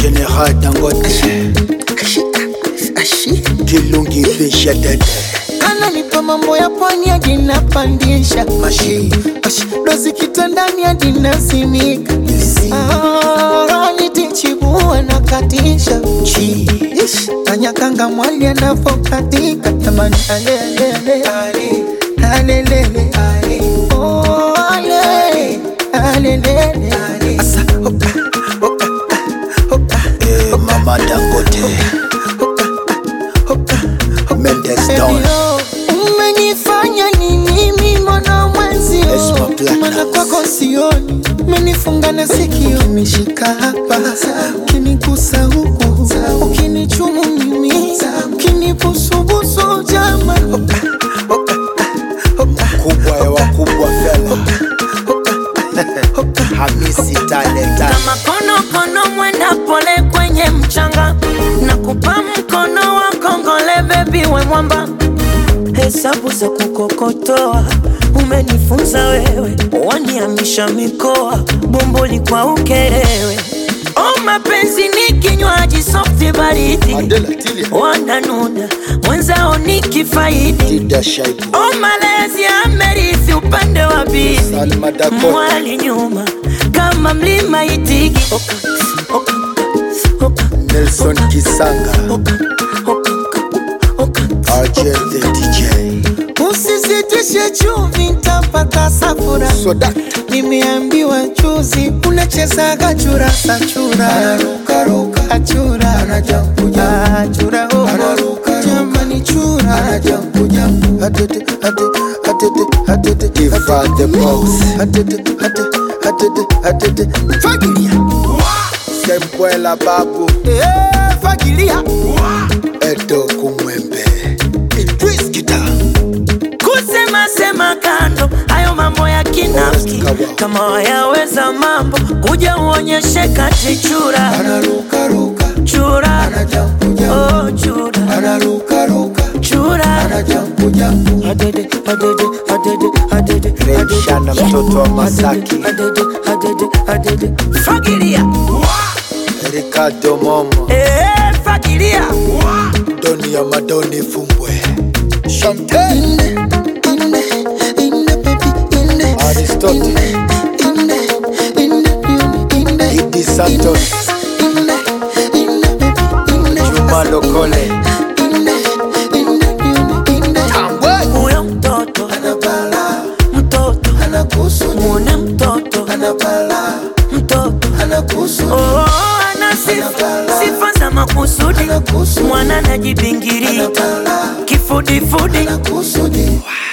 General Dangote Kilungi Fisha Dede Ananipa mambo ya pwani hadi napandisha Mashi dozi kitandani hadi nasimika nitichibua na katisha Kanyakanga mwali anapokatika jamani alelele alelele oh alele alelele asa hoka hoka hoka Mama Dangote Mendes Down umenifanya nini mimi mwana mwenzio Mana kwako sioni Menifunga na sikio Ukinishika hapa Ukinigusa huku Ukinichumu mimi Ukinibusu jama Kubwa ya wakubwa fela Hamisi talent Kama kono mwenda pole kwenye mchanga Nakupa mkono wa kongole baby we mwamba Hesabu za kukokotoa Umenifunza wewe Waniamisha mikoa Bomboli kwa ukerewe Oh mapenzi ni kinywaji softi baridi Wananuna Mwenzao ni kifaidi Oh malezi amerithi upande wa bizi Mwali nyuma Kama mlima itigi Nelson Kisanga RJ the DJ Usisitishe chumvi nitapata safura Nimeambiwa juzi unachezaga chura sa chura Anaruka ruka achura Anajampu jampu achura Anaruka ruka jamani chura Anajampu jampu Hatete hatete hatete hatete Ifa the boss Hatete hatete hatete hatete Fagilia Sempuela babu Fagilia Edo kumwembe Idris Kita Sema kando Hayo mambo ya kinafiki Kama wayaweza mambo Kuja uonyeshe kati chura Anaruka ruka Chura Anajampu jampu Oh chura Anaruka ruka Chura Anajampu jampu Hadede Remshana mtoto wa Masaki Hadede Fagilia Ricardo Momo Fagilia Doni ya Madoni Fumbwe Champagne Aristotle Idi Santos Juma Lokole Tambwe Uyo mtoto Anabala Mtoto Anakusu Mwone mtoto Anabala Mtoto Anakusu ana sifa za makusudi Mwana najibingiri Kifudifudi Anakusudi